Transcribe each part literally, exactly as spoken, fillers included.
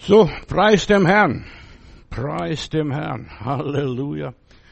So, preis dem Herrn. Preis dem Herrn. Halleluja.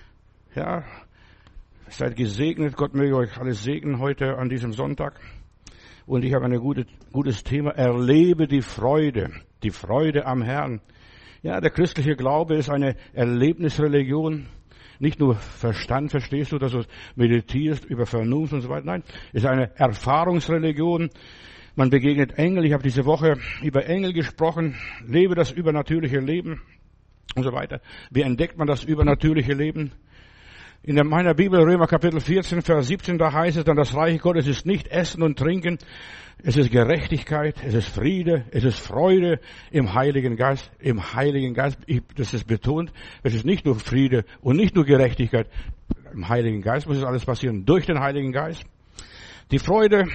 Ja, seid gesegnet. Gott möge euch alles segnen heute an diesem Sonntag. Und ich habe ein gute, gutes Thema. Erlebe die Freude. Die Freude am Herrn. Ja, der christliche Glaube ist eine Erlebnisreligion. Nicht nur Verstand, verstehst du, dass du meditierst über Vernunft und so weiter. Nein, es ist eine Erfahrungsreligion. Man begegnet Engel. Ich habe diese Woche über Engel gesprochen. Lebe das übernatürliche Leben und so weiter. Wie entdeckt man das übernatürliche Leben? In meiner Bibel, Römer Kapitel vierzehn, Vers siebzehn, da heißt es dann, das Reich Gottes ist nicht Essen und Trinken. Es ist Gerechtigkeit, es ist Friede, es ist Freude im Heiligen Geist. Im Heiligen Geist, ich, das ist betont, es ist nicht nur Friede und nicht nur Gerechtigkeit. Im Heiligen Geist muss es alles passieren, durch den Heiligen Geist. Die Freude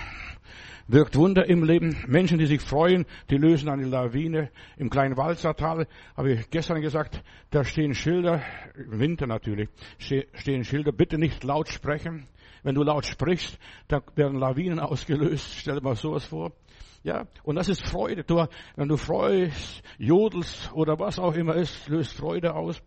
wirkt Wunder im Leben. Menschen, die sich freuen, die lösen eine Lawine. Im kleinen Walzertal, habe ich gestern gesagt, da stehen Schilder, im Winter natürlich, stehen Schilder, bitte nicht laut sprechen. Wenn du laut sprichst, dann werden Lawinen ausgelöst. Stell dir mal sowas vor. Ja, und das ist Freude. Du, wenn du freust, jodelst oder was auch immer ist, löst Freude aus.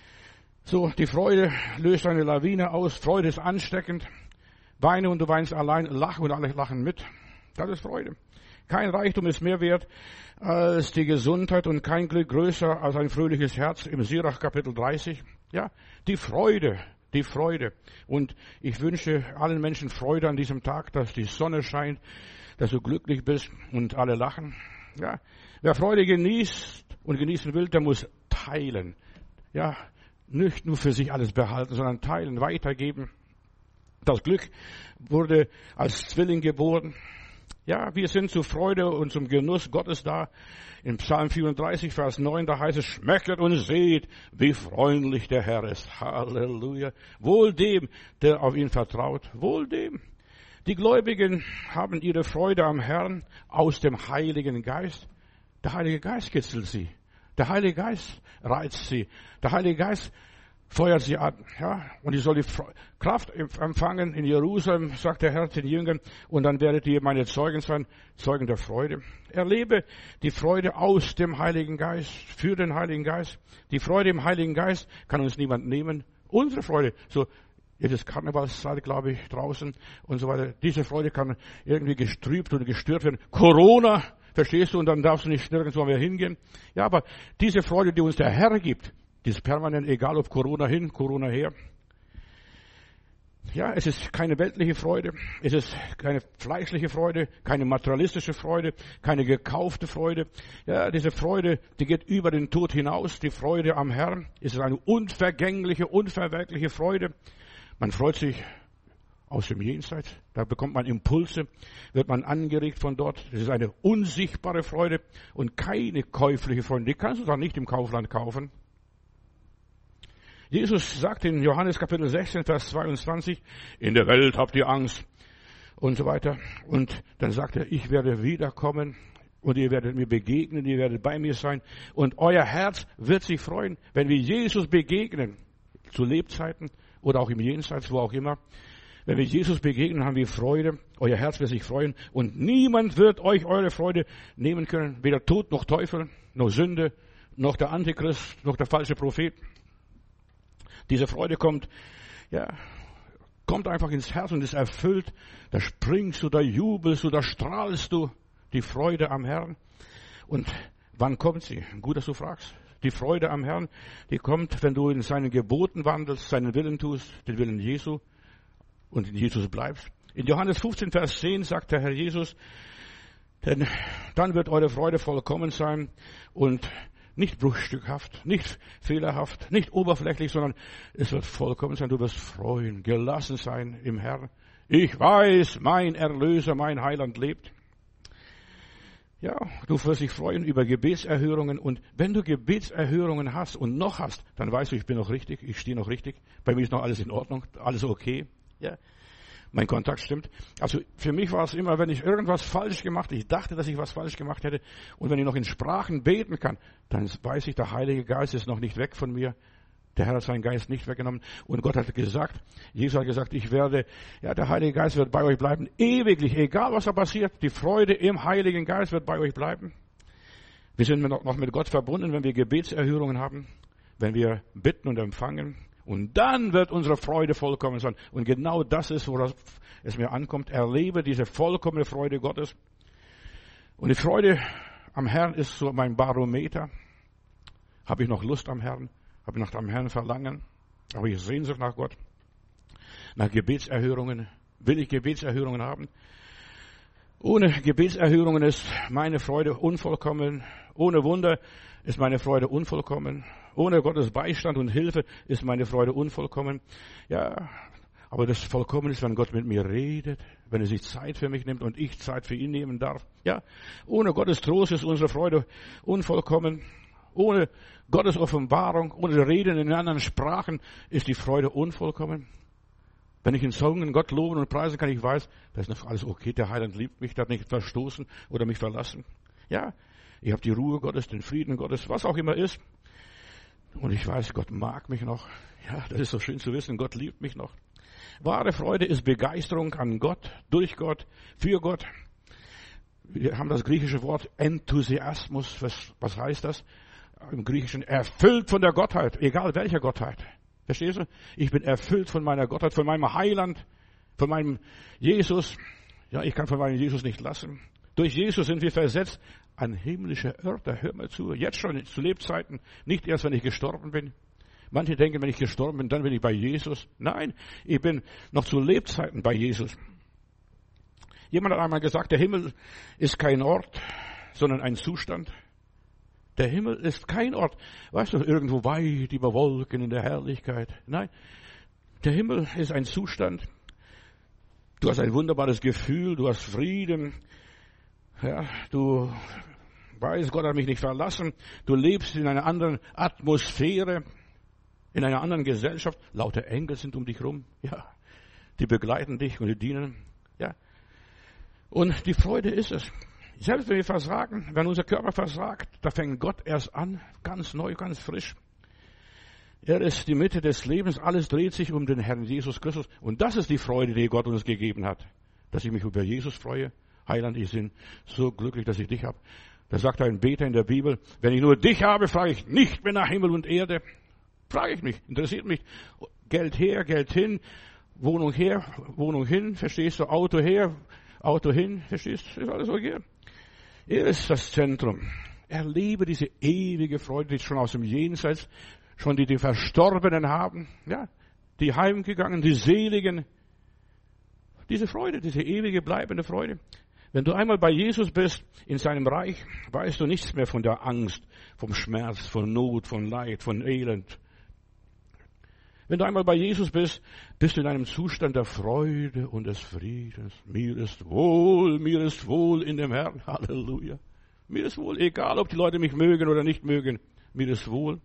So, die Freude löst eine Lawine aus. Freude ist ansteckend. Weine und du weinst allein, lach und alle lachen mit. Das ist Freude. Kein Reichtum ist mehr wert als die Gesundheit und kein Glück größer als ein fröhliches Herz im Sirach Kapitel dreißig. Ja, die Freude, die Freude. Und ich wünsche allen Menschen Freude an diesem Tag, dass die Sonne scheint, dass du glücklich bist und alle lachen. Ja, wer Freude genießt und genießen will, der muss teilen. Ja, nicht nur für sich alles behalten, sondern teilen, weitergeben. Das Glück wurde als Zwilling geboren. Ja, wir sind zur Freude und zum Genuss Gottes da. In Psalm vierunddreißig, Vers neun, da heißt es, schmecket und seht, wie freundlich der Herr ist. Halleluja. Wohl dem, der auf ihn vertraut. Wohl dem. Die Gläubigen haben ihre Freude am Herrn aus dem Heiligen Geist. Der Heilige Geist kitzelt sie. Der Heilige Geist reizt sie. Der Heilige Geist feuert sie an, ja, und ich soll die Kraft empfangen in Jerusalem, sagt der Herr den Jüngern, und dann werdet ihr meine Zeugen sein, Zeugen der Freude. Erlebe die Freude aus dem Heiligen Geist, für den Heiligen Geist. Die Freude im Heiligen Geist kann uns niemand nehmen. Unsere Freude, so, jetzt ist Karnevalszeit, glaube ich, draußen und so weiter. Diese Freude kann irgendwie gestrübt oder gestört werden. Corona, verstehst du, und dann darfst du nicht nirgendwo mehr hingehen. Ja, aber diese Freude, die uns der Herr gibt, die ist permanent, egal ob Corona hin, Corona her. Ja, es ist keine weltliche Freude, es ist keine fleischliche Freude, keine materialistische Freude, keine gekaufte Freude. Ja, diese Freude, die geht über den Tod hinaus. Die Freude am Herrn ist eine unvergängliche, unverwelkliche Freude. Man freut sich aus dem Jenseits, da bekommt man Impulse, wird man angeregt von dort. Das ist eine unsichtbare Freude und keine käufliche Freude. Die kannst du doch nicht im Kaufland kaufen. Jesus sagt in Johannes Kapitel sechzehn, Vers zweiundzwanzig, in der Welt habt ihr Angst und so weiter. Und dann sagt er, ich werde wiederkommen und ihr werdet mir begegnen, ihr werdet bei mir sein. Und euer Herz wird sich freuen, wenn wir Jesus begegnen, zu Lebzeiten oder auch im Jenseits, wo auch immer. Wenn wir Jesus begegnen, haben wir Freude, euer Herz wird sich freuen und niemand wird euch eure Freude nehmen können, weder Tod noch Teufel, noch Sünde, noch der Antichrist, noch der falsche Prophet. Diese Freude kommt, ja, kommt einfach ins Herz und ist erfüllt. Da springst du, da jubelst du, da strahlst du. Die Freude am Herrn. Und wann kommt sie? Gut, dass du fragst. Die Freude am Herrn, die kommt, wenn du in seinen Geboten wandelst, seinen Willen tust, den Willen Jesu und in Jesus bleibst. In Johannes fünfzehn, Vers zehn sagt der Herr Jesus, denn dann wird eure Freude vollkommen sein und nicht bruchstückhaft, nicht fehlerhaft, nicht oberflächlich, sondern es wird vollkommen sein. Du wirst freuen, gelassen sein im Herrn. Ich weiß, mein Erlöser, mein Heiland lebt. Ja, du wirst dich freuen über Gebetserhörungen. Und wenn du Gebetserhörungen hast und noch hast, dann weißt du, ich bin noch richtig, ich stehe noch richtig. Bei mir ist noch alles in Ordnung, alles okay. Ja. Mein Kontakt stimmt. Also für mich war es immer, wenn ich irgendwas falsch gemacht hätte, ich dachte, dass ich was falsch gemacht hätte, und wenn ich noch in Sprachen beten kann, dann weiß ich, der Heilige Geist ist noch nicht weg von mir. Der Herr hat seinen Geist nicht weggenommen. Und Gott hat gesagt, Jesus hat gesagt, ich werde, ja, der Heilige Geist wird bei euch bleiben, ewiglich, egal was da passiert. Die Freude im Heiligen Geist wird bei euch bleiben. Wir sind noch mit Gott verbunden, wenn wir Gebetserhörungen haben, wenn wir bitten und empfangen. Und dann wird unsere Freude vollkommen sein. Und genau das ist, worauf es mir ankommt. Erlebe diese vollkommene Freude Gottes. Und die Freude am Herrn ist so mein Barometer. Habe ich noch Lust am Herrn? Habe ich nach dem Herrn Verlangen? Habe ich Sehnsucht nach Gott? Nach Gebetserhörungen? Will ich Gebetserhörungen haben? Ohne Gebetserhörungen ist meine Freude unvollkommen. Ohne Wunder ist meine Freude unvollkommen. Ohne Gottes Beistand und Hilfe ist meine Freude unvollkommen. Ja, aber das Vollkommen ist, wenn Gott mit mir redet, wenn er sich Zeit für mich nimmt und ich Zeit für ihn nehmen darf. Ja, ohne Gottes Trost ist unsere Freude unvollkommen. Ohne Gottes Offenbarung, ohne Reden in anderen Sprachen ist die Freude unvollkommen. Wenn ich in Zungen Gott loben und preisen kann, ich weiß, das ist noch alles okay, der Heiland liebt mich, der hat nicht verstoßen oder mich verlassen. Ja, ich habe die Ruhe Gottes, den Frieden Gottes, was auch immer ist. Und ich weiß, Gott mag mich noch. Ja, das ist so schön zu wissen, Gott liebt mich noch. Wahre Freude ist Begeisterung an Gott, durch Gott, für Gott. Wir haben das griechische Wort Enthusiasmus. Was, was heißt das? Im Griechischen erfüllt von der Gottheit, egal welcher Gottheit. Verstehst du? Ich bin erfüllt von meiner Gottheit, von meinem Heiland, von meinem Jesus. Ja, ich kann von meinem Jesus nicht lassen. Durch Jesus sind wir versetzt an himmlische Örter. Hör mal zu. Jetzt schon zu Lebzeiten. Nicht erst, wenn ich gestorben bin. Manche denken, wenn ich gestorben bin, dann bin ich bei Jesus. Nein, ich bin noch zu Lebzeiten bei Jesus. Jemand hat einmal gesagt, der Himmel ist kein Ort, sondern ein Zustand. Der Himmel ist kein Ort, weißt du, irgendwo weit über Wolken in der Herrlichkeit. Nein, der Himmel ist ein Zustand. Du hast ein wunderbares Gefühl, du hast Frieden. Ja, du weißt, Gott hat mich nicht verlassen. Du lebst in einer anderen Atmosphäre, in einer anderen Gesellschaft. Lauter Engel sind um dich rum. Ja, die begleiten dich und die dienen. Ja, und die Freude ist es. Selbst wenn wir versagen, wenn unser Körper versagt, da fängt Gott erst an, ganz neu, ganz frisch. Er ist die Mitte des Lebens, alles dreht sich um den Herrn Jesus Christus. Und das ist die Freude, die Gott uns gegeben hat. Dass ich mich über Jesus freue. Heiland, ich bin so glücklich, dass ich dich habe. Da sagt ein Beter in der Bibel, wenn ich nur dich habe, frage ich nicht mehr nach Himmel und Erde. Frage ich mich, interessiert mich. Geld her, Geld hin, Wohnung her, Wohnung hin, verstehst du, Auto her, Auto hin, verstehst du, ist alles okay. Er ist das Zentrum. Erlebe diese ewige Freude, die schon aus dem Jenseits, schon die die Verstorbenen haben, ja, die heimgegangen, die Seligen. Diese Freude, diese ewige bleibende Freude. Wenn du einmal bei Jesus bist, in seinem Reich, weißt du nichts mehr von der Angst, vom Schmerz, von Not, von Leid, von Elend. Wenn du einmal bei Jesus bist, bist du in einem Zustand der Freude und des Friedens. Mir ist wohl, mir ist wohl in dem Herrn. Halleluja. Mir ist wohl, egal ob die Leute mich mögen oder nicht mögen. Mir ist wohl.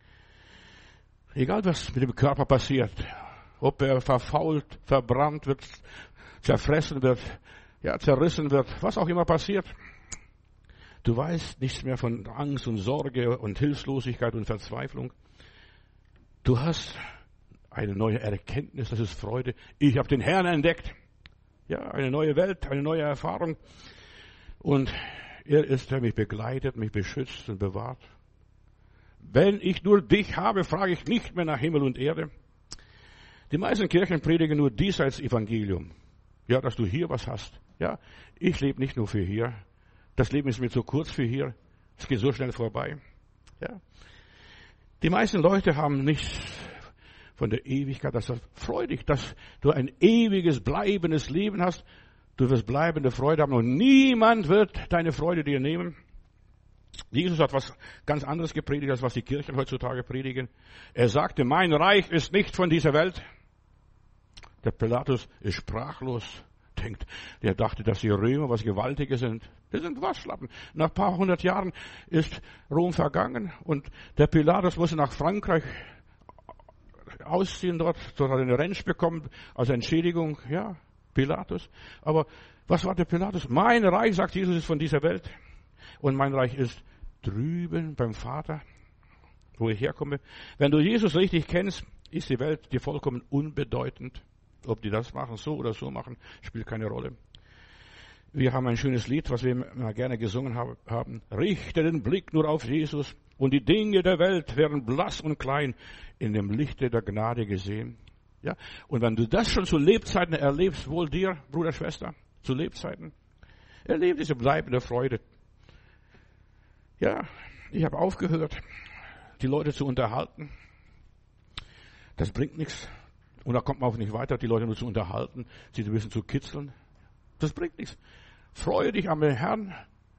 Egal was mit dem Körper passiert. Ob er verfault, verbrannt wird, zerfressen wird, ja, zerrissen wird, was auch immer passiert. Du weißt nichts mehr von Angst und Sorge und Hilflosigkeit und Verzweiflung. Du hast eine neue Erkenntnis, das ist Freude. Ich habe den Herrn entdeckt. Ja, eine neue Welt, eine neue Erfahrung. Und er ist, der mich begleitet, mich beschützt und bewahrt. Wenn ich nur dich habe, frage ich nicht mehr nach Himmel und Erde. Die meisten Kirchen predigen nur diesseits Evangelium. Ja, dass du hier was hast. Ja, ich lebe nicht nur für hier. Das Leben ist mir zu kurz für hier. Es geht so schnell vorbei. Ja. Die meisten Leute haben nichts von der Ewigkeit. Das ist freudig, dass du ein ewiges, bleibendes Leben hast. Du wirst bleibende Freude haben und niemand wird deine Freude dir nehmen. Jesus hat was ganz anderes gepredigt, als was die Kirchen heutzutage predigen. Er sagte, mein Reich ist nicht von dieser Welt. Der Pilatus ist sprachlos. Denkt, der dachte, dass die Römer was Gewaltiges sind. Das sind Waschlappen. Nach ein paar hundert Jahren ist Rom vergangen und der Pilatus musste nach Frankreich ausziehen dort. Dort hat er eine Rentsch bekommen als Entschädigung. Ja, Pilatus. Aber was war der Pilatus? Mein Reich, sagt Jesus, ist von dieser Welt. Und mein Reich ist drüben beim Vater, wo ich herkomme. Wenn du Jesus richtig kennst, ist die Welt dir vollkommen unbedeutend. Ob die das machen, so oder so machen, spielt keine Rolle. Wir haben ein schönes Lied, was wir immer gerne gesungen haben. Richte den Blick nur auf Jesus und die Dinge der Welt werden blass und klein in dem Lichte der Gnade gesehen. Ja, und wenn du das schon zu Lebzeiten erlebst, wohl dir, Bruder, Schwester, zu Lebzeiten, erlebe diese bleibende Freude. Ja, ich habe aufgehört, die Leute zu unterhalten. Das bringt nichts. Und da kommt man auch nicht weiter, die Leute nur zu unterhalten, sie ein bisschen zu kitzeln. Das bringt nichts. Freue dich am Herrn.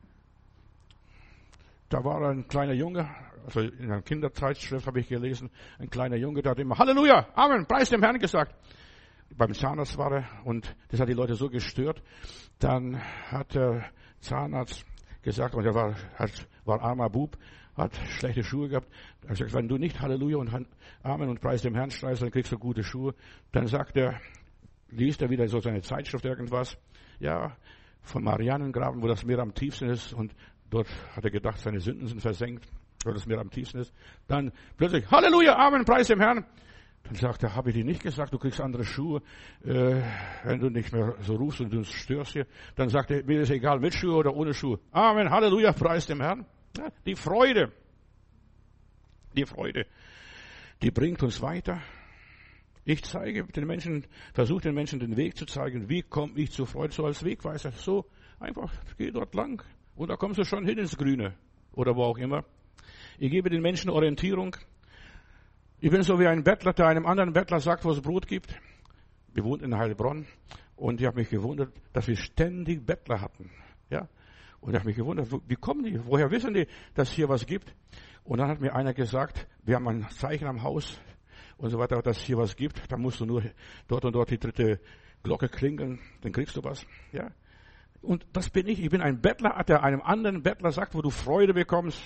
Da war ein kleiner Junge, also in einer Kinderzeitschrift habe ich gelesen, ein kleiner Junge, der hat immer Halleluja, Amen, Preis dem Herrn gesagt. Beim Zahnarzt war er und das hat die Leute so gestört. Dann hat der Zahnarzt gesagt, und er war, hat, war armer Bub, hat schlechte Schuhe gehabt. Er hat gesagt, wenn du nicht Halleluja und Amen und Preis dem Herrn schreist, dann kriegst du gute Schuhe. Dann sagt er, liest er wieder so seine Zeitschrift irgendwas, ja, vom Marianengraben, wo das Meer am tiefsten ist, und dort hat er gedacht, seine Sünden sind versenkt, weil das Meer am tiefsten ist. Dann plötzlich, Halleluja, Amen, Preis dem Herrn. Dann sagt er, habe ich dir nicht gesagt, du kriegst andere Schuhe, äh, wenn du nicht mehr so rufst und du störst hier. Dann sagt er, mir ist egal, mit Schuhe oder ohne Schuhe. Amen, Halleluja, Preis dem Herrn. Ja, die Freude, die Freude, die bringt uns weiter. Ich zeige den Menschen, versuche den Menschen den Weg zu zeigen. Wie komme ich zur Freude? So als Wegweiser. So einfach, geh dort lang. Und da kommst du schon hin ins Grüne. Oder wo auch immer. Ich gebe den Menschen Orientierung. Ich bin so wie ein Bettler, der einem anderen Bettler sagt, wo es Brot gibt. Wir wohnten in Heilbronn. Und ich habe mich gewundert, dass wir ständig Bettler hatten. Ja. Und ich habe mich gewundert, wie kommen die? Woher wissen die, dass es hier was gibt? Und dann hat mir einer gesagt, wir haben ein Zeichen am Haus und so weiter, dass es hier was gibt. Da musst du nur dort und dort die dritte Glocke klingeln, dann kriegst du was. Ja. Und das bin ich. Ich bin ein Bettler, der einem anderen Bettler sagt, wo du Freude bekommst.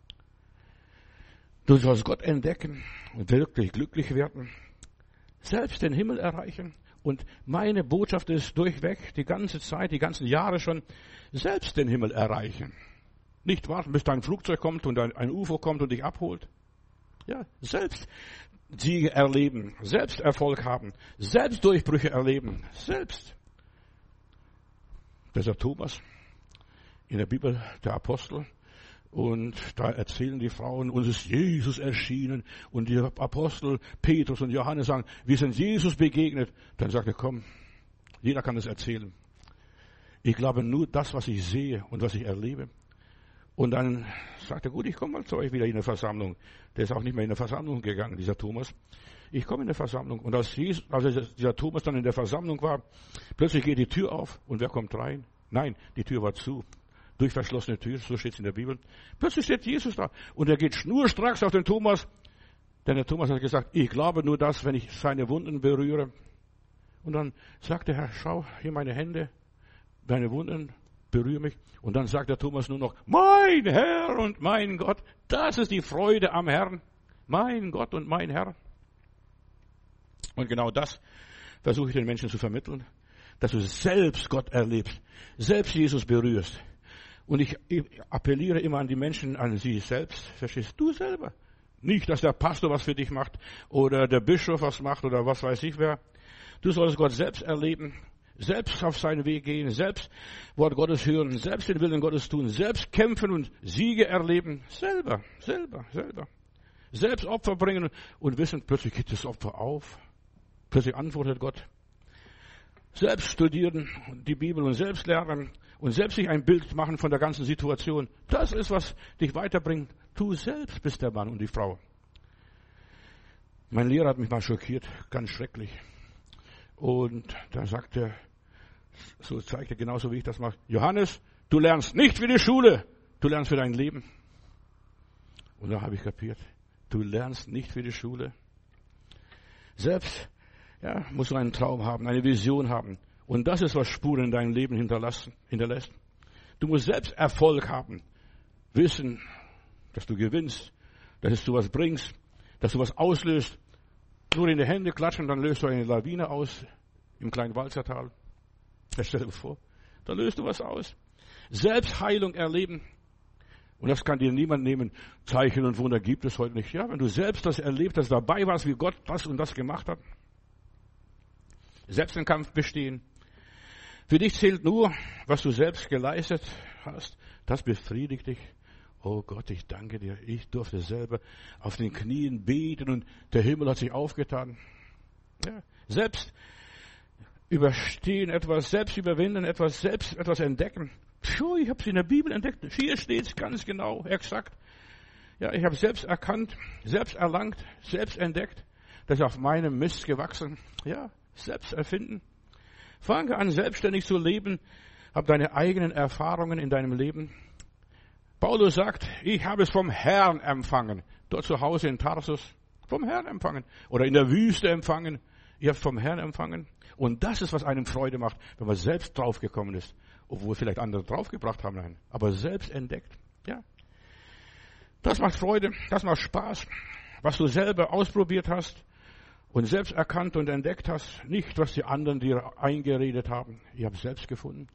Du sollst Gott entdecken und wirklich glücklich werden. Selbst den Himmel erreichen. Und meine Botschaft ist durchweg, die ganze Zeit, die ganzen Jahre schon, selbst den Himmel erreichen. Nicht warten, bis dein Flugzeug kommt und ein U F O kommt und dich abholt. Ja, selbst Siege erleben, selbst Erfolg haben, selbst Durchbrüche erleben, selbst. Das ist der Thomas in der Bibel, der Apostel. Und da erzählen die Frauen, uns ist Jesus erschienen. Und die Apostel Petrus und Johannes sagen, wir sind Jesus begegnet. Dann sagt er, komm, jeder kann das erzählen. Ich glaube nur das, was ich sehe und was ich erlebe. Und dann sagt er, gut, ich komme mal zu euch wieder in eine Versammlung. Der ist auch nicht mehr in eine Versammlung gegangen, dieser Thomas. Ich komme in eine Versammlung. Und als, Jesus, als dieser Thomas dann in der Versammlung war, plötzlich geht die Tür auf und wer kommt rein? Nein, die Tür war zu. Durch verschlossene Tür, so steht es in der Bibel. Plötzlich steht Jesus da und er geht schnurstracks auf den Thomas. Denn der Thomas hat gesagt, ich glaube nur das, wenn ich seine Wunden berühre. Und dann sagt der Herr, schau, hier meine Hände, deine Wunden, berühre mich. Und dann sagt der Thomas nur noch, mein Herr und mein Gott, das ist die Freude am Herrn. Mein Gott und mein Herr. Und genau das versuche ich den Menschen zu vermitteln, dass du selbst Gott erlebst, selbst Jesus berührst. Und ich appelliere immer an die Menschen, an sie selbst. Verstehst du selber? Nicht, dass der Pastor was für dich macht oder der Bischof was macht oder was weiß ich wer. Du sollst Gott selbst erleben, selbst auf seinen Weg gehen, selbst Wort Gottes hören, selbst den Willen Gottes tun, selbst kämpfen und Siege erleben. Selber, selber, selber. Selbst Opfer bringen und wissen, plötzlich geht das Opfer auf. Plötzlich antwortet Gott. Selbst studieren die Bibel und selbst lernen und selbst sich ein Bild machen von der ganzen Situation. Das ist, was dich weiterbringt. Du selbst bist der Mann und die Frau. Mein Lehrer hat mich mal schockiert, ganz schrecklich. Und da sagte er, so zeigt er genauso wie ich das mache, Johannes, du lernst nicht für die Schule, du lernst für dein Leben. Und da habe ich kapiert, du lernst nicht für die Schule. Selbst ja, musst du einen Traum haben, eine Vision haben. Und das ist, was Spuren in deinem Leben hinterlassen, hinterlässt. Du musst selbst Erfolg haben. Wissen, dass du gewinnst, dass du was bringst, dass du was auslöst. Nur in die Hände klatschen, dann löst du eine Lawine aus im kleinen Walzertal. Das stell dir vor. Da löst du was aus. Selbstheilung erleben. Und das kann dir niemand nehmen. Zeichen und Wunder gibt es heute nicht. Ja, wenn du selbst das erlebt hast, dabei warst, wie Gott das und das gemacht hat. Selbst den Kampf bestehen. Für dich zählt nur, was du selbst geleistet hast. Das befriedigt dich. Oh Gott, ich danke dir. Ich durfte selber auf den Knien beten und der Himmel hat sich aufgetan. Ja, selbst überstehen etwas, selbst überwinden etwas, selbst etwas entdecken. Puh, ich habe es in der Bibel entdeckt. Hier steht es ganz genau, exakt. Ja, ich habe selbst erkannt, selbst erlangt, selbst entdeckt. Das ist auf meinem Mist gewachsen. Ja, selbst erfinden. Fange an, selbstständig zu leben. Hab deine eigenen Erfahrungen in deinem Leben. Paulus sagt, ich habe es vom Herrn empfangen. Dort zu Hause in Tarsus. Vom Herrn empfangen. Oder in der Wüste empfangen. Ihr habt vom Herrn empfangen. Und das ist, was einem Freude macht, wenn man selbst draufgekommen ist. Obwohl vielleicht andere draufgebracht haben. Nein. Aber selbst entdeckt. Ja. Das macht Freude. Das macht Spaß. Was du selber ausprobiert hast. Und selbst erkannt und entdeckt hast. Nicht, was die anderen dir eingeredet haben. Ich habe es selbst gefunden.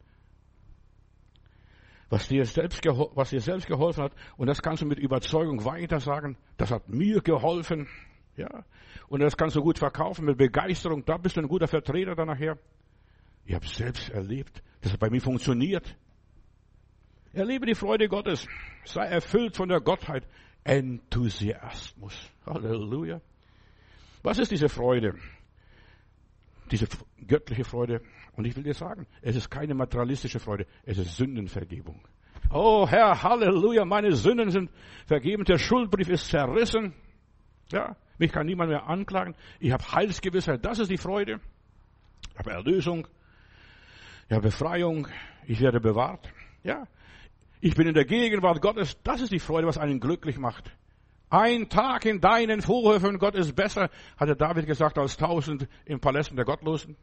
Was dir, selbst geho- was dir selbst geholfen hat. Und das kannst du mit Überzeugung weiter sagen. Das hat mir geholfen. Ja. Und das kannst du gut verkaufen mit Begeisterung. Da bist du ein guter Vertreter dann nachher. Ich habe es selbst erlebt. Das hat bei mir funktioniert. Erlebe die Freude Gottes. Sei erfüllt von der Gottheit. Enthusiasmus. Halleluja. Was ist diese Freude? Diese göttliche Freude. Und ich will dir sagen, es ist keine materialistische Freude. Es ist Sündenvergebung. Oh Herr, Halleluja, meine Sünden sind vergeben. Der Schuldbrief ist zerrissen. Ja, mich kann niemand mehr anklagen. Ich habe Heilsgewissheit. Das ist die Freude. Ich habe Erlösung. Ich habe Befreiung. Ich werde bewahrt. Ja, ich bin in der Gegenwart Gottes. Das ist die Freude, was einen glücklich macht. Ein Tag in deinen Vorhöfen, Gott ist besser, hatte David gesagt, als tausend im Palästen der Gottlosen.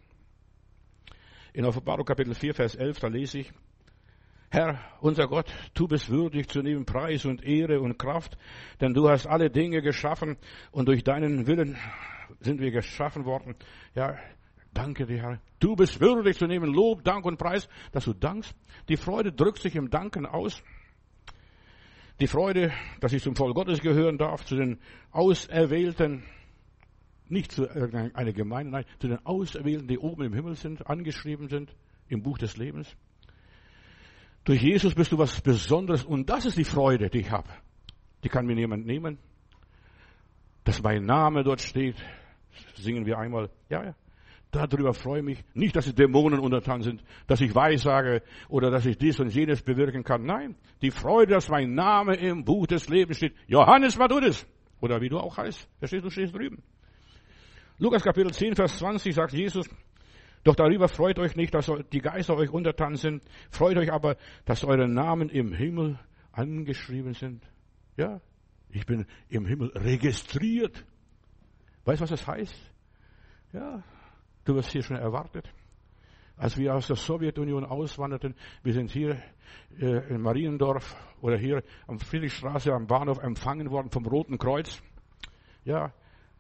In Offenbarung Kapitel vier, Vers elf, da lese ich, Herr, unser Gott, du bist würdig zu nehmen Preis und Ehre und Kraft, denn du hast alle Dinge geschaffen und durch deinen Willen sind wir geschaffen worden. Ja, danke dir, Herr. Du bist würdig zu nehmen Lob, Dank und Preis, dass du dankst. Die Freude drückt sich im Danken aus. Die Freude, dass ich zum Volk Gottes gehören darf, zu den Auserwählten, nicht zu irgendeiner Gemeinde, nein, zu den Auserwählten, die oben im Himmel sind, angeschrieben sind, im Buch des Lebens. Durch Jesus bist du was Besonderes und das ist die Freude, die ich habe. Die kann mir niemand nehmen. Dass mein Name dort steht, singen wir einmal, ja, ja. Darüber freue ich mich. Nicht, dass die Dämonen untertan sind, dass ich Weissage oder dass ich dies und jenes bewirken kann. Nein, die Freude, dass mein Name im Buch des Lebens steht. Johannes Matthäus. Oder wie du auch heißt. Verstehst du, du stehst drüben. Lukas Kapitel zehn, Vers zwanzig sagt Jesus, doch darüber freut euch nicht, dass die Geister euch untertan sind. Freut euch aber, dass eure Namen im Himmel angeschrieben sind. Ja, ich bin im Himmel registriert. Weißt du, was das heißt? Ja, du wirst hier schon erwartet. Als wir aus der Sowjetunion auswanderten, wir sind hier äh, in Mariendorf oder hier am Friedrichstraße am Bahnhof empfangen worden vom Roten Kreuz. Ja,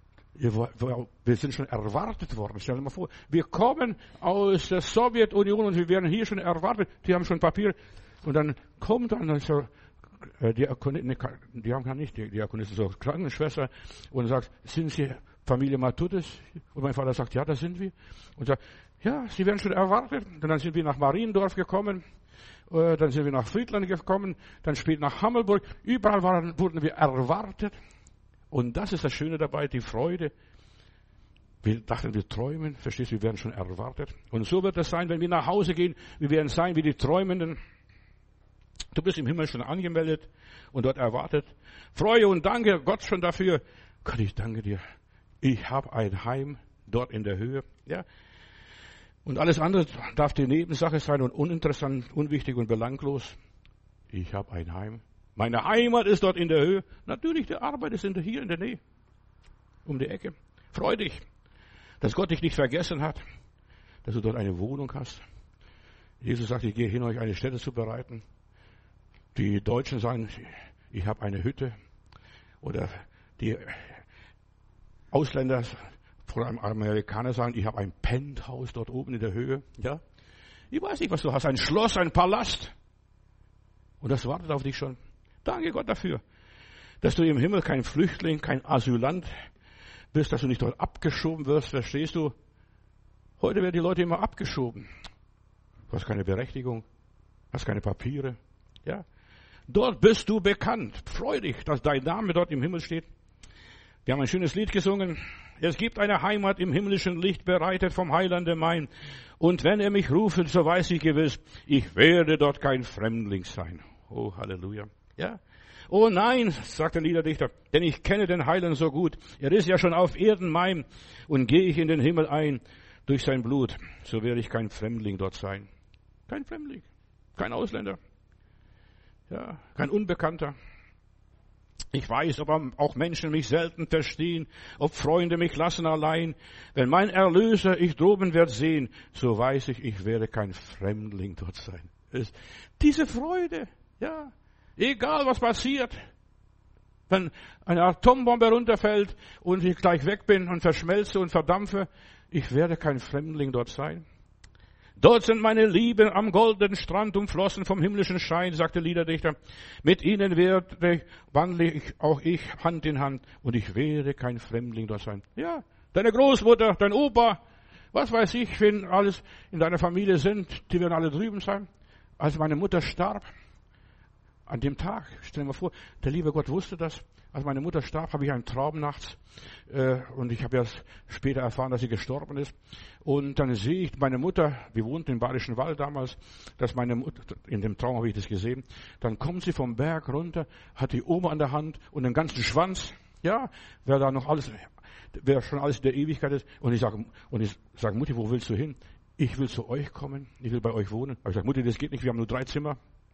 wir sind schon erwartet worden. Stell dir mal vor, wir kommen aus der Sowjetunion und wir werden hier schon erwartet. Die haben schon Papier. Und dann kommt dann also die Diakonistin, die haben gar nicht die Diakonistin, so Krankenschwester und sagt, sind Sie Familie Matthäus? Und mein Vater sagt, ja, das sind wir. Und sagt, ja, Sie werden schon erwartet. Und dann sind wir nach Mariendorf gekommen. Dann sind wir nach Friedland gekommen. Dann später nach Hammelburg. Überall waren, wurden wir erwartet. Und das ist das Schöne dabei, die Freude. Wir dachten, wir träumen. Verstehst du, wir werden schon erwartet. Und so wird es sein, wenn wir nach Hause gehen. Wir werden sein wie die Träumenden. Du bist im Himmel schon angemeldet und dort erwartet. Freue und danke Gott schon dafür. Gott, ich danke dir. Ich habe ein Heim dort in der Höhe. Ja. Und alles andere darf die Nebensache sein und uninteressant, unwichtig und belanglos. Ich habe ein Heim. Meine Heimat ist dort in der Höhe. Natürlich, die Arbeit ist hier in der Nähe. Um die Ecke. Freu dich, dass Gott dich nicht vergessen hat. Dass du dort eine Wohnung hast. Jesus sagt, ich gehe hin, euch eine Stätte zu bereiten. Die Deutschen sagen, ich habe eine Hütte. Oder die Ausländer, vor allem Amerikaner, sagen, ich habe ein Penthouse dort oben in der Höhe. Ja, ich weiß nicht, was du hast. Ein Schloss, ein Palast. Und das wartet auf dich schon. Danke Gott dafür, dass du im Himmel kein Flüchtling, kein Asylant bist, dass du nicht dort abgeschoben wirst. Verstehst du? Heute werden die Leute immer abgeschoben. Du hast keine Berechtigung, hast keine Papiere. Ja, dort bist du bekannt. Freu dich, dass dein Name dort im Himmel steht. Wir haben ein schönes Lied gesungen. Es gibt eine Heimat im himmlischen Licht, bereitet vom Heilande mein. Und wenn er mich ruft, so weiß ich gewiss, ich werde dort kein Fremdling sein. Oh, Halleluja. Ja. Oh nein, sagt der Liederdichter, denn ich kenne den Heiland so gut. Er ist ja schon auf Erden mein. Und gehe ich in den Himmel ein durch sein Blut, so werde ich kein Fremdling dort sein. Kein Fremdling, kein Ausländer, ja, kein Unbekannter. Ich weiß, ob auch Menschen mich selten verstehen, ob Freunde mich lassen allein. Wenn mein Erlöser ich droben wird sehen, so weiß ich, ich werde kein Fremdling dort sein. Diese Freude, ja, egal was passiert. Wenn eine Atombombe runterfällt und ich gleich weg bin und verschmelze und verdampfe, ich werde kein Fremdling dort sein. Dort sind meine Lieben am goldenen Strand umflossen vom himmlischen Schein, sagt der Liederdichter. Mit ihnen werde, wandle ich, auch ich Hand in Hand und ich werde kein Fremdling dort sein. Ja, deine Großmutter, dein Opa, was weiß ich, wenn alles in deiner Familie sind, die werden alle drüben sein. Als meine Mutter starb, an dem Tag, stell dir mal vor, der liebe Gott wusste das. Als meine Mutter starb, habe ich einen Traum nachts äh, und ich habe erst später erfahren, dass sie gestorben ist. Und dann sehe ich meine Mutter, wir wohnten im Bayerischen Wald damals, dass meine Mutter, in dem Traum habe ich das gesehen, dann kommt sie vom Berg runter, hat die Oma an der Hand und den ganzen Schwanz, ja, wer da noch alles, wer schon alles in der Ewigkeit ist. Und ich sage, und ich sage, Mutti, wo willst du hin? Ich will zu euch kommen, ich will bei euch wohnen. Aber ich sage, Mutti, das geht nicht, wir haben nur drei Zimmer.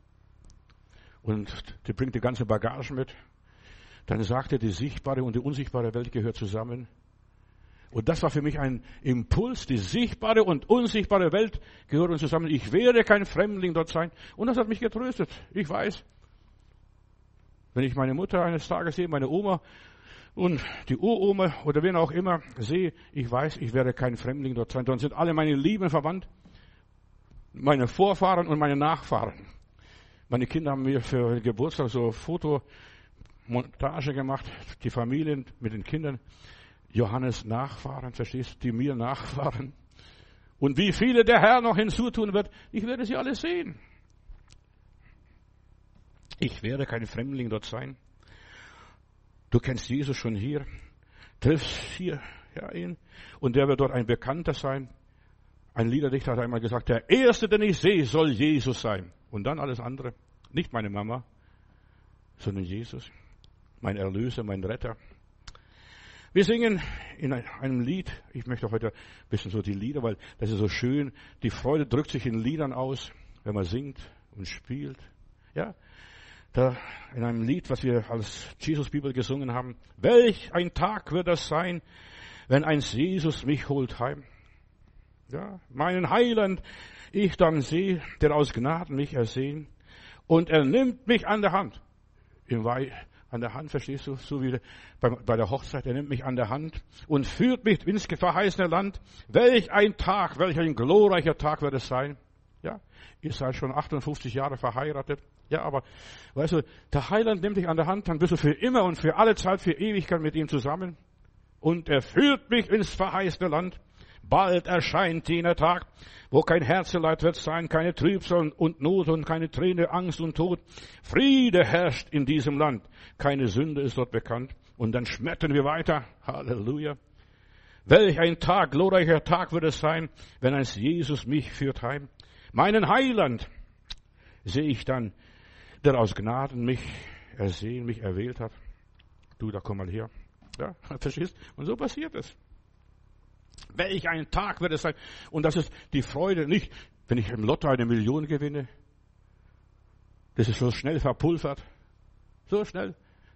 Und die bringt die ganze Bagage mit. Dann sagte, die sichtbare und die unsichtbare Welt gehört zusammen. Und das war für mich ein Impuls, die sichtbare und unsichtbare Welt gehören zusammen. Ich werde kein Fremdling dort sein. Und das hat mich getröstet. Ich weiß, wenn ich meine Mutter eines Tages sehe, meine Oma und die Uroma oder wen auch immer sehe, ich weiß, ich werde kein Fremdling dort sein. Dort sind alle meine Lieben verwandt, meine Vorfahren und meine Nachfahren. Meine Kinder haben mir für Geburtstag so Fotomontage gemacht, die Familien mit den Kindern. Johannes Nachfahren, verstehst du, die mir nachfahren. Und wie viele der Herr noch hinzutun wird, ich werde sie alle sehen. Ich werde kein Fremdling dort sein. Du kennst Jesus schon hier, triffst hier ja, ihn und der wird dort ein Bekannter sein. Ein Liederdichter hat einmal gesagt, der Erste, den ich sehe, soll Jesus sein. Und dann alles andere. Nicht meine Mama, sondern Jesus. Mein Erlöser, mein Retter. Wir singen in einem Lied, ich möchte heute ein bisschen so die Lieder, weil das ist so schön. Die Freude drückt sich in Liedern aus, wenn man singt und spielt. Ja, da in einem Lied, was wir als Jesus-Bibel gesungen haben. Welch ein Tag wird das sein, wenn einst Jesus mich holt heim. Ja, meinen Heiland ich dann sehe, der aus Gnaden mich ersehen. Und er nimmt mich an der Hand. Im Weih, an der Hand, verstehst du? So wie bei, bei der Hochzeit. Er nimmt mich an der Hand und führt mich ins verheißene Land. Welch ein Tag, welch ein glorreicher Tag wird es sein. Ja, ihr seid schon achtundfünfzig Jahre verheiratet. Ja, aber, weißt du, der Heiland nimmt dich an der Hand, dann bist du für immer und für alle Zeit, für Ewigkeit mit ihm zusammen. Und er führt mich ins verheißene Land. Bald erscheint jener Tag, wo kein Herzeleid wird sein, keine Trübsal und Not und keine Träne, Angst und Tod. Friede herrscht in diesem Land, keine Sünde ist dort bekannt. Und dann schmettern wir weiter. Halleluja. Welch ein Tag, glorreicher Tag wird es sein, wenn einst Jesus mich führt heim. Meinen Heiland sehe ich dann, der aus Gnaden mich ersehen, mich erwählt hat. Du, da komm mal her. Ja, verstehst? Und so passiert es. Welch ein Tag wird es sein. Und das ist die Freude nicht, wenn ich im Lotto eine Million gewinne. Das ist so schnell verpulvert. So schnell.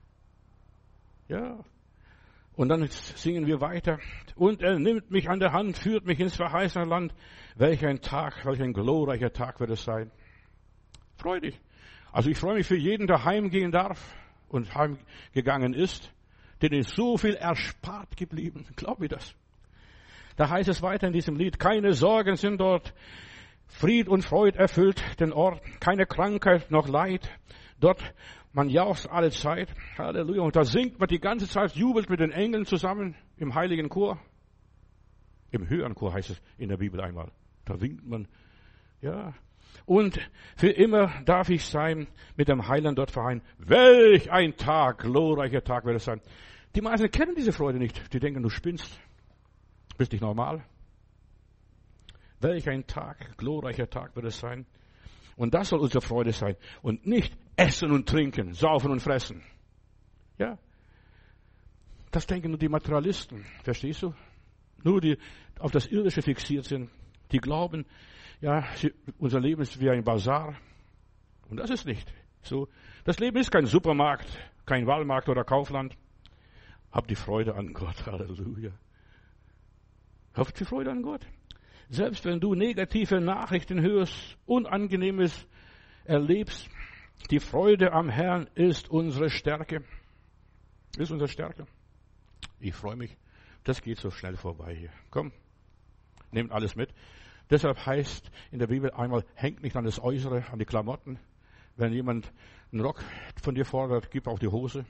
Ja. Und dann singen wir weiter. Und er nimmt mich an der Hand, führt mich ins verheißene Land. Welch ein Tag, welch ein glorreicher Tag wird es sein. Freu dich. Also ich freue mich für jeden, der heimgehen darf und heimgegangen ist. Denn ist so viel erspart geblieben. Glaub mir das. Da heißt es weiter in diesem Lied, keine Sorgen sind dort, Fried und Freud erfüllt den Ort, keine Krankheit noch Leid, dort man jauchzt alle Zeit, Halleluja, und da singt man die ganze Zeit, jubelt mit den Engeln zusammen im heiligen Chor, im höheren Chor heißt es in der Bibel einmal, da winkt man Ja. Und für immer darf ich sein mit dem Heiland dort vereint. Welch ein Tag, glorreicher Tag wird es sein. Die meisten kennen diese Freude nicht. Die denken, du spinnst. Bist nicht normal. Welch ein Tag, glorreicher Tag wird es sein. Und das soll unsere Freude sein. Und nicht essen und trinken, saufen und fressen. Ja. Das denken nur die Materialisten. Verstehst du? Nur die auf das Irdische fixiert sind. Die glauben, ja, unser Leben ist wie ein Bazar. Und das ist nicht so. Das Leben ist kein Supermarkt, kein Walmart oder Kaufland. Hab die Freude an Gott. Halleluja. Hab die Freude an Gott. Selbst wenn du negative Nachrichten hörst, Unangenehmes erlebst, die Freude am Herrn ist unsere Stärke. Ist unsere Stärke. Ich freue mich. Das geht so schnell vorbei hier. Komm, nehmt alles mit. Deshalb heißt in der Bibel einmal, hängt nicht an das Äußere, an die Klamotten. Wenn jemand einen Rock von dir fordert, gib auch die Hose.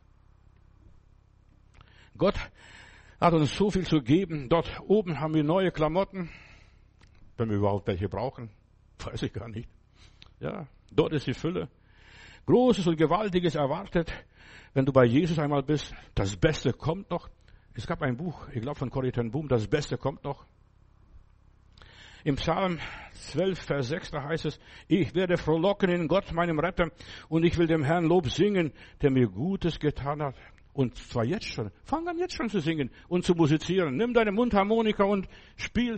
Gott hat uns so viel zu geben. Dort oben haben wir neue Klamotten, wenn wir überhaupt welche brauchen. Weiß ich gar nicht. Ja, dort ist die Fülle. Großes und Gewaltiges erwartet, wenn du bei Jesus einmal bist. Das Beste kommt noch. Es gab ein Buch, ich glaube von Corrie ten Boom, das Beste kommt noch. Im Psalm zwölf, Vers sechs, da heißt es, ich werde frohlocken in Gott, meinem Retter, und ich will dem Herrn Lob singen, der mir Gutes getan hat. Und zwar jetzt schon. Fang an jetzt schon zu singen und zu musizieren. Nimm deine Mundharmonika und spiel.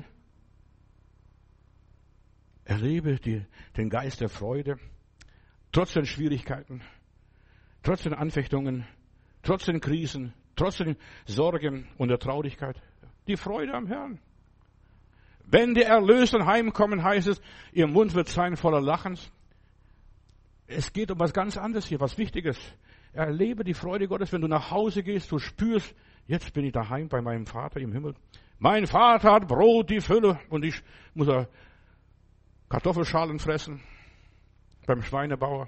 Erlebe die, den Geist der Freude, trotz den Schwierigkeiten, trotz den Anfechtungen, trotz den Krisen, trotz den Sorgen und der Traurigkeit. Die Freude am Herrn. Wenn die Erlösten heimkommen, heißt es, ihr Mund wird sein voller Lachens. Es geht um was ganz anderes hier, was Wichtiges. Erlebe die Freude Gottes, wenn du nach Hause gehst, du spürst, jetzt bin ich daheim bei meinem Vater im Himmel. Mein Vater hat Brot, die Fülle, und ich muss er Kartoffelschalen fressen beim Schweinebauer.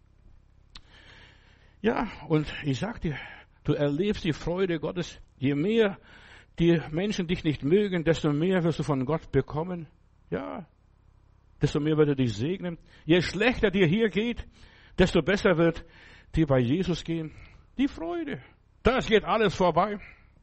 Ja, und ich sag dir, du erlebst die Freude Gottes, je mehr die Menschen dich nicht mögen, desto mehr wirst du von Gott bekommen. Ja, desto mehr wird er dich segnen. Je schlechter dir hier geht, desto besser wird dir bei Jesus gehen. Die Freude, das geht alles vorbei.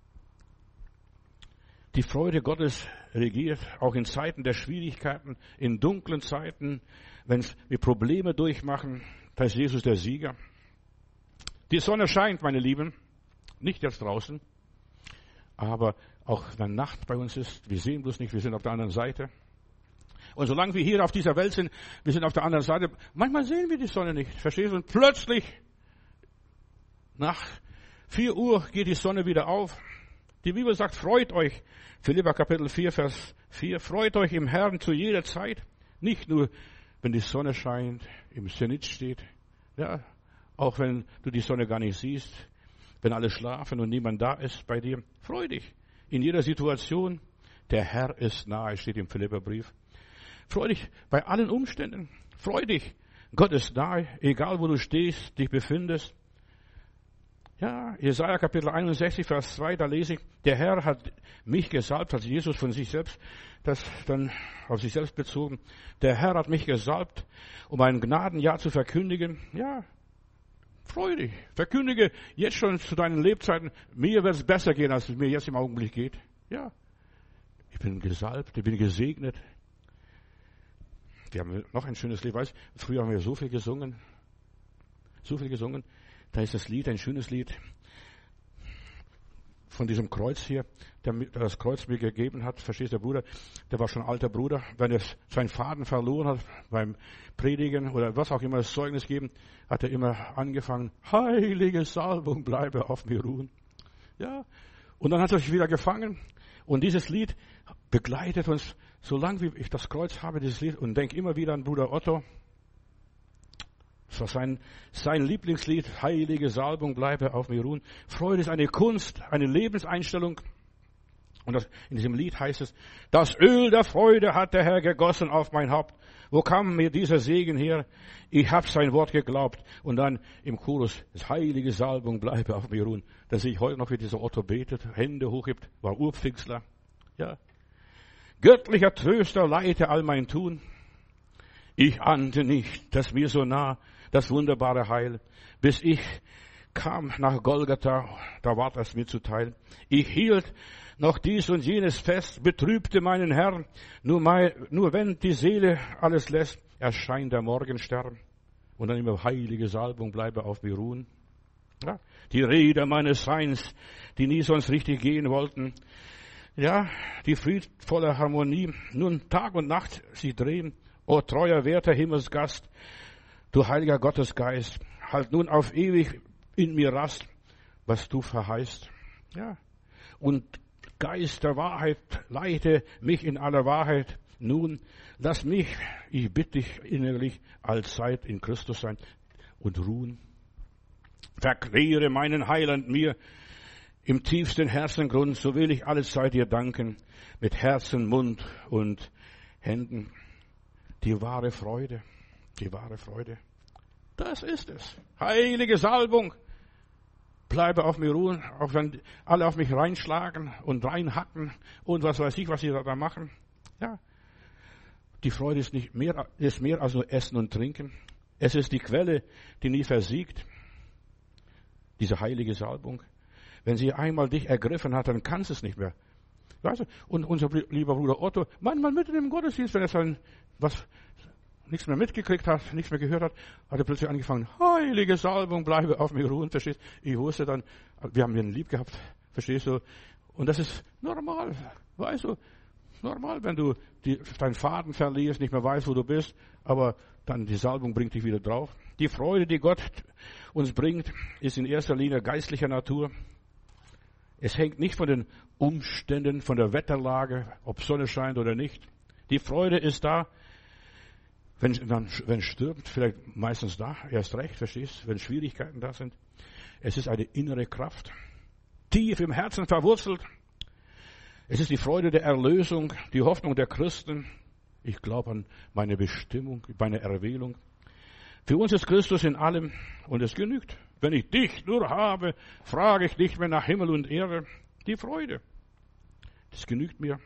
Die Freude Gottes regiert auch in Zeiten der Schwierigkeiten, in dunklen Zeiten, wenn wir Probleme durchmachen, da ist Jesus der Sieger. Die Sonne scheint, meine Lieben, nicht jetzt draußen, aber auch wenn Nacht bei uns ist, wir sehen bloß nicht, wir sind auf der anderen Seite. Und solange wir hier auf dieser Welt sind, wir sind auf der anderen Seite, manchmal sehen wir die Sonne nicht, verstehst du? Und plötzlich, nach vier Uhr geht die Sonne wieder auf. Die Bibel sagt, freut euch, Philipper Kapitel vier, Vers vier, freut euch im Herrn zu jeder Zeit. Nicht nur, wenn die Sonne scheint, im Zenit steht, ja, auch wenn du die Sonne gar nicht siehst, wenn alle schlafen und niemand da ist bei dir, freu dich. In jeder Situation, der Herr ist nahe, steht im Philipperbrief. Freu dich bei allen Umständen. Freu dich. Gott ist nahe, egal wo du stehst, dich befindest. Ja, Jesaja Kapitel einundsechzig, Vers zwei, da lese ich, der Herr hat mich gesalbt, hat Jesus von sich selbst, das dann auf sich selbst bezogen. Der Herr hat mich gesalbt, um ein Gnadenjahr zu verkündigen. Ja, freu dich. Verkündige jetzt schon zu deinen Lebzeiten, mir wird es besser gehen, als es mir jetzt im Augenblick geht. Ja, ich bin gesalbt, ich bin gesegnet. Wir haben noch ein schönes Lied, weißt, früher haben wir so viel gesungen, so viel gesungen. Da ist das Lied, ein schönes Lied von diesem Kreuz hier, der das Kreuz mir gegeben hat. Verstehst du, der Bruder, der war schon ein alter Bruder. Wenn er seinen Faden verloren hat beim Predigen oder was auch immer, das Zeugnis geben, hat er immer angefangen, heilige Salbung, bleibe auf mir ruhen. Ja, und dann hat er sich wieder gefangen. Und dieses Lied begleitet uns, solange wie ich das Kreuz habe, dieses Lied, und denke immer wieder an Bruder Otto. Das war sein, sein Lieblingslied, heilige Salbung, bleibe auf mir ruhen. Freude ist eine Kunst, eine Lebenseinstellung. Und das, in diesem Lied heißt es, das Öl der Freude hat der Herr gegossen auf mein Haupt. Wo kam mir dieser Segen her? Ich habe sein Wort geglaubt. Und dann im Chorus, das heilige Salbung, bleibe auf mir ruhen. Da sehe ich heute noch, wie dieser Otto betet, Hände hochhebt, war Urpfingstler. Ja. Göttlicher Tröster leite all mein Tun. Ich ahnte nicht, dass mir so nah das wunderbare Heil, bis ich kam nach Golgatha, da ward es mir zuteil. Ich hielt noch dies und jenes fest, betrübte meinen Herrn, nur, mein, nur wenn die Seele alles lässt, erscheint der Morgenstern. Und dann immer heilige Salbung bleibe auf mir ruhen. Ja, die Räder meines Seins, die nie sonst richtig gehen wollten. Ja, die friedvolle Harmonie, nun Tag und Nacht sie drehen. O treuer, werter Himmelsgast, du heiliger Gottesgeist, halt nun auf ewig in mir Rast, was du verheißt. Ja, und Geist der Wahrheit, leite mich in aller Wahrheit. Nun, lass mich, ich bitte dich innerlich, allzeit in Christus sein und ruhen. Verkläre meinen Heiland mir im tiefsten Herzengrund, so will ich allezeit dir danken, mit Herzen, Mund und Händen. Die wahre Freude, die wahre Freude, das ist es. Heilige Salbung, bleibe auf mir ruhen, auch wenn alle auf mich reinschlagen und reinhacken und was weiß ich, was sie da machen. Ja, die Freude ist nicht mehr, ist mehr als nur Essen und Trinken. Es ist die Quelle, die nie versiegt. Diese heilige Salbung. Wenn sie einmal dich ergriffen hat, dann kannst du es nicht mehr. Weißt du? Und unser lieber Bruder Otto, manchmal mitten im Gottesdienst, wenn er sein, was, nichts mehr mitgekriegt hat, nichts mehr gehört hat, hat er plötzlich angefangen, heilige Salbung, bleibe auf mir ruhen, verstehst du? Ich wusste dann, wir haben ihn lieb gehabt, verstehst du? Und das ist normal, weißt du? Normal, wenn du die, deinen Faden verlierst, nicht mehr weißt, wo du bist, aber dann die Salbung bringt dich wieder drauf. Die Freude, die Gott uns bringt, ist in erster Linie geistlicher Natur. Es hängt nicht von den Umständen, von der Wetterlage, ob Sonne scheint oder nicht. Die Freude ist da, wenn dann, wenn es stürmt, vielleicht meistens da, erst recht, verstehst, wenn Schwierigkeiten da sind. Es ist eine innere Kraft, tief im Herzen verwurzelt. Es ist die Freude der Erlösung, die Hoffnung der Christen. Ich glaube an meine Bestimmung, meine Erwählung. Für uns ist Christus in allem und es genügt. Wenn ich dich nur habe, frage ich nicht mehr nach Himmel und Erde. Die Freude, das genügt mir.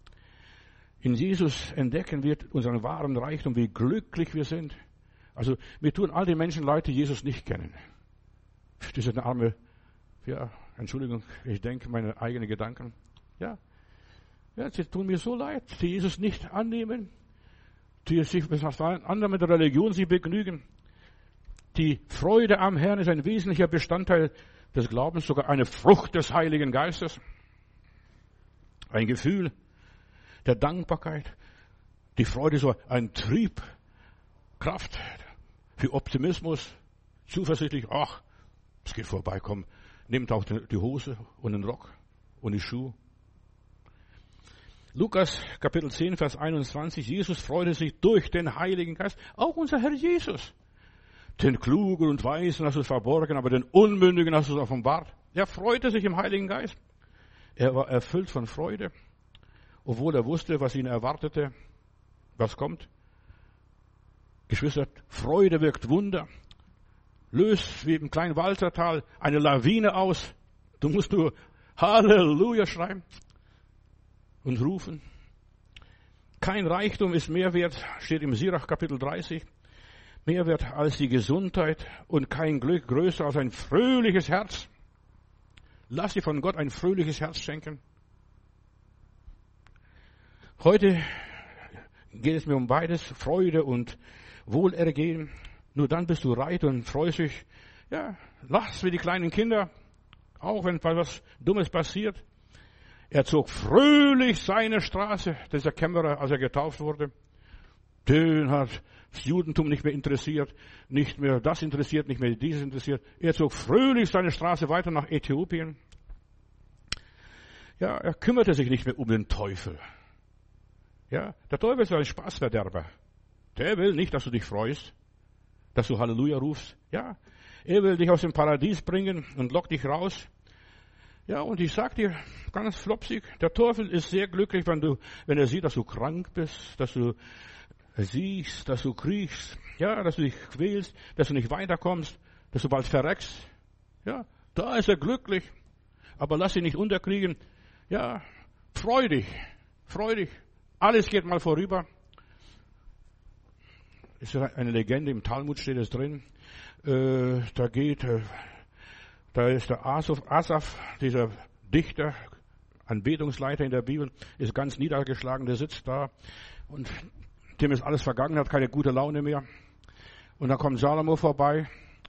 In Jesus entdecken wir unseren wahren Reichtum, wie glücklich wir sind. Also mir tun all die Menschen leid, die Jesus nicht kennen. Das sind arme, ja, Entschuldigung, ich denke meine eigenen Gedanken. Ja, ja, sie tun mir so leid, die Jesus nicht annehmen, die sich mit anderen mit der Religion sie begnügen. Die Freude am Herrn ist ein wesentlicher Bestandteil des Glaubens, sogar eine Frucht des Heiligen Geistes. Ein Gefühl der Dankbarkeit. Die Freude ist so ein Trieb, Kraft für Optimismus, zuversichtlich, ach, es geht vorbei, komm, nehmt auch die Hose und den Rock und die Schuhe. Lukas Kapitel zehn, Vers einundzwanzig, Jesus freute sich durch den Heiligen Geist, auch unser Herr Jesus. Den Klugen und Weisen hast du es verborgen, aber den Unmündigen hast du es offenbart. Er freute sich im Heiligen Geist. Er war erfüllt von Freude, obwohl er wusste, was ihn erwartete, was kommt. Geschwister, Freude wirkt Wunder. Löst wie im kleinen Walsertal eine Lawine aus. Du musst nur Halleluja schreien und rufen. Kein Reichtum ist mehr wert, steht im Sirach Kapitel dreißig, mehr wert als die Gesundheit und kein Glück größer als ein fröhliches Herz. Lass dir von Gott ein fröhliches Herz schenken. Heute geht es mir um beides, Freude und Wohlergehen. Nur dann bist du reich und freust dich. Ja, lachst wie die kleinen Kinder, auch wenn was Dummes passiert. Er zog fröhlich seine Straße, dieser Kämmerer, als er getauft wurde. Den hat das Judentum nicht mehr interessiert, nicht mehr das interessiert, nicht mehr dieses interessiert. Er zog fröhlich seine Straße weiter nach Äthiopien. Ja, er kümmerte sich nicht mehr um den Teufel. Ja, der Teufel ist ein Spaßverderber. Der will nicht, dass du dich freust, dass du Halleluja rufst. Ja, er will dich aus dem Paradies bringen und lockt dich raus. Ja, und ich sag dir ganz flopsig, der Teufel ist sehr glücklich, wenn du, wenn er sieht, dass du krank bist, dass du siehst, dass du kriechst, ja, dass du dich quälst, dass du nicht weiterkommst, dass du bald verreckst. Ja, da ist er glücklich. Aber lass dich nicht unterkriegen. Ja, freu dich, freu dich. Alles geht mal vorüber. ist eine Legende, im Talmud steht es drin. Äh, da geht, äh, da ist der Asaf, Asaf, dieser Dichter, Anbetungsleiter in der Bibel, ist ganz niedergeschlagen, der sitzt da und dem ist alles vergangen, hat keine gute Laune mehr. Und dann kommt Salomo vorbei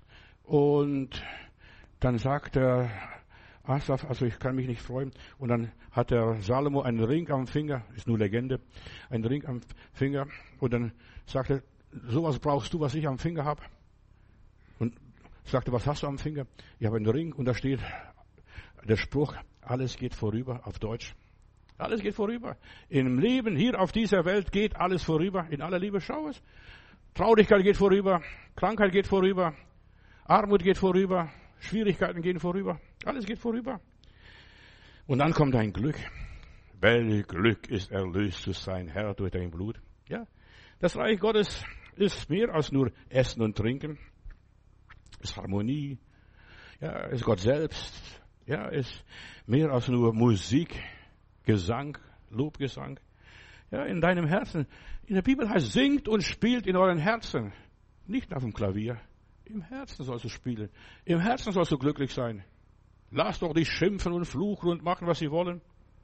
und dann sagt der Asaf, also ich kann mich nicht freuen. Und dann hat der Salomo einen Ring am Finger, ist nur Legende, einen Ring am Finger. Und dann sagt er, sowas brauchst du, was ich am Finger habe. Und sagte, was hast du am Finger? Ich habe einen Ring und da steht der Spruch, alles geht vorüber, auf Deutsch. Alles geht vorüber. Im Leben hier auf dieser Welt geht alles vorüber. In aller Liebe, schau es. Traurigkeit geht vorüber, Krankheit geht vorüber, Armut geht vorüber, Schwierigkeiten gehen vorüber. Alles geht vorüber. Und dann kommt ein Glück. Welch Glück ist erlöst zu sein, Herr, durch dein Blut. Ja, das Reich Gottes ist mehr als nur Essen und Trinken. Ist Harmonie. Ja, ist Gott selbst. Ja, ist mehr als nur Musik, Gesang, Lobgesang. Ja, in deinem Herzen. In der Bibel heißt, singt und spielt in euren Herzen. Nicht auf dem Klavier. Im Herzen sollst du spielen. Im Herzen sollst du glücklich sein. Lass doch dich schimpfen und fluchen und machen, was sie wollen.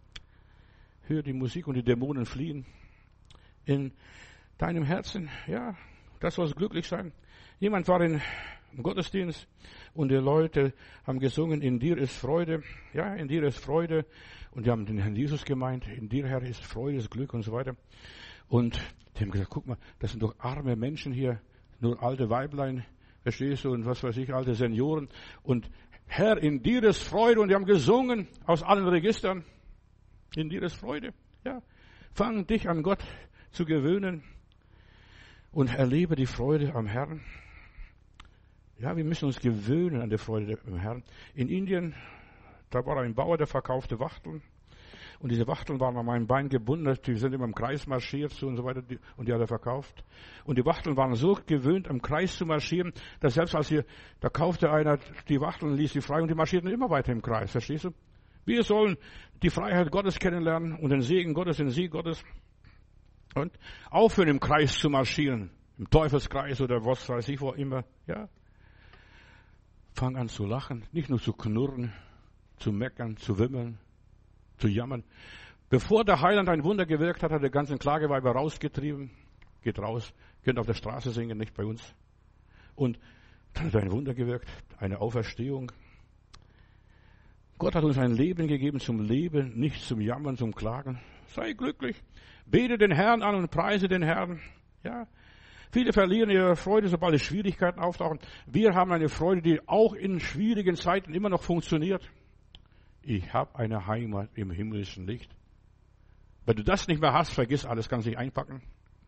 Hör die Musik und die Dämonen fliehen. In deinem Herzen, ja, das sollst glücklich sein. Jemand war in, im Gottesdienst und die Leute haben gesungen, in dir ist Freude. Ja, in dir ist Freude. Und die haben den Herrn Jesus gemeint, in dir, Herr, ist Freude, ist Glück und so weiter. Und die haben gesagt, guck mal, das sind doch arme Menschen hier, nur alte Weiblein, verstehst du, und was weiß ich, alte Senioren. Und Herr, in dir ist Freude. Und die haben gesungen aus allen Registern. In dir ist Freude. Ja, fang dich an Gott zu gewöhnen und erlebe die Freude am Herrn. Ja, wir müssen uns gewöhnen an die Freude am Herrn. In Indien, da war ein Bauer, der verkaufte Wachteln. Und diese Wachteln waren an meinem Bein gebunden, die sind immer im Kreis marschiert und so weiter, und die hat er verkauft. Und die Wachteln waren so gewöhnt, im Kreis zu marschieren, dass selbst als hier, da kaufte einer die Wachteln, ließ sie frei und die marschierten immer weiter im Kreis, verstehst du? Wir sollen die Freiheit Gottes kennenlernen und den Segen Gottes, den Sieg Gottes. Und aufhören, im Kreis zu marschieren, im Teufelskreis oder was weiß ich wo immer, ja. Fang an zu lachen, nicht nur zu knurren, zu meckern, zu wimmern, zu jammern. Bevor der Heiland ein Wunder gewirkt hat, hat er die ganzen Klageweiber rausgetrieben. Geht raus, könnt auf der Straße singen, nicht bei uns. Und dann hat er ein Wunder gewirkt, eine Auferstehung. Gott hat uns ein Leben gegeben zum Leben, nicht zum Jammern, zum Klagen. Sei glücklich. Bete den Herrn an und preise den Herrn. Ja. Viele verlieren ihre Freude, sobald die Schwierigkeiten auftauchen. Wir haben eine Freude, die auch in schwierigen Zeiten immer noch funktioniert. Ich habe eine Heimat im himmlischen Licht. Wenn du das nicht mehr hast, vergiss alles, kannst dich einpacken.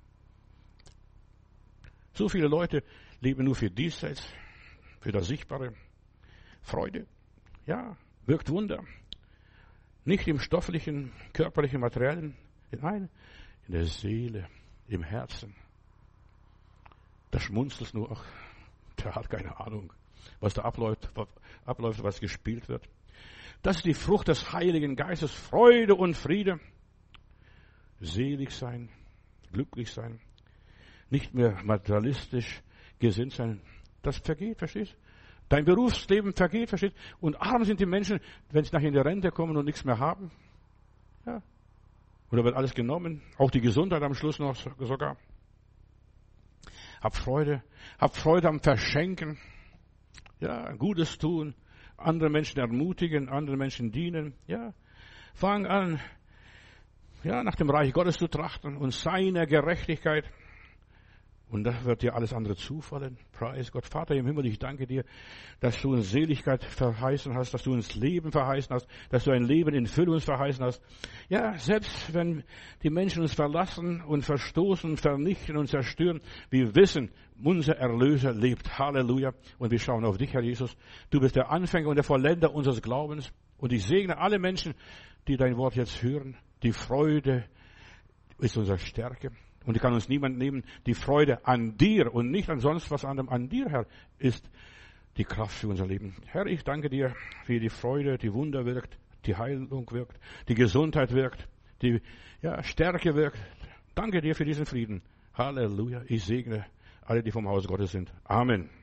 So viele Leute leben nur für diesseits, für das Sichtbare. Freude, ja, wirkt Wunder. Nicht im stofflichen, körperlichen, materiellen, nein, in der Seele, im Herzen. Da schmunzelst nur, ach, der hat keine Ahnung, was da abläuft, was, abläuft, was gespielt wird. Das ist die Frucht des Heiligen Geistes, Freude und Friede. Selig sein, glücklich sein, nicht mehr materialistisch gesinnt sein. Das vergeht, verstehst du? Dein Berufsleben vergeht, verstehst du? Und arm sind die Menschen, wenn sie nachher in die Rente kommen und nichts mehr haben. Ja. Oder wird alles genommen, auch die Gesundheit am Schluss noch sogar. Hab Freude, hab Freude am Verschenken, ja, Gutes tun, andere Menschen ermutigen, andere Menschen dienen, ja. Fang an, ja, nach dem Reich Gottes zu trachten und seiner Gerechtigkeit. Und da wird dir alles andere zufallen. Preis Gott. Vater im Himmel, ich danke dir, dass du uns Seligkeit verheißen hast, dass du uns Leben verheißen hast, dass du ein Leben in Fülle uns verheißen hast. Ja, selbst wenn die Menschen uns verlassen und verstoßen, vernichten und zerstören, wir wissen, unser Erlöser lebt. Halleluja. Und wir schauen auf dich, Herr Jesus. Du bist der Anfänger und der Vollender unseres Glaubens. Und ich segne alle Menschen, die dein Wort jetzt hören. Die Freude ist unsere Stärke. Und die kann uns niemand nehmen. Die Freude an dir und nicht an sonst was anderem. An dir, Herr, ist die Kraft für unser Leben. Herr, ich danke dir, wie die Freude, die Wunder wirkt, die Heilung wirkt, die Gesundheit wirkt, die ja, Stärke wirkt. Danke dir für diesen Frieden. Halleluja. Ich segne alle, die vom Hause Gottes sind. Amen.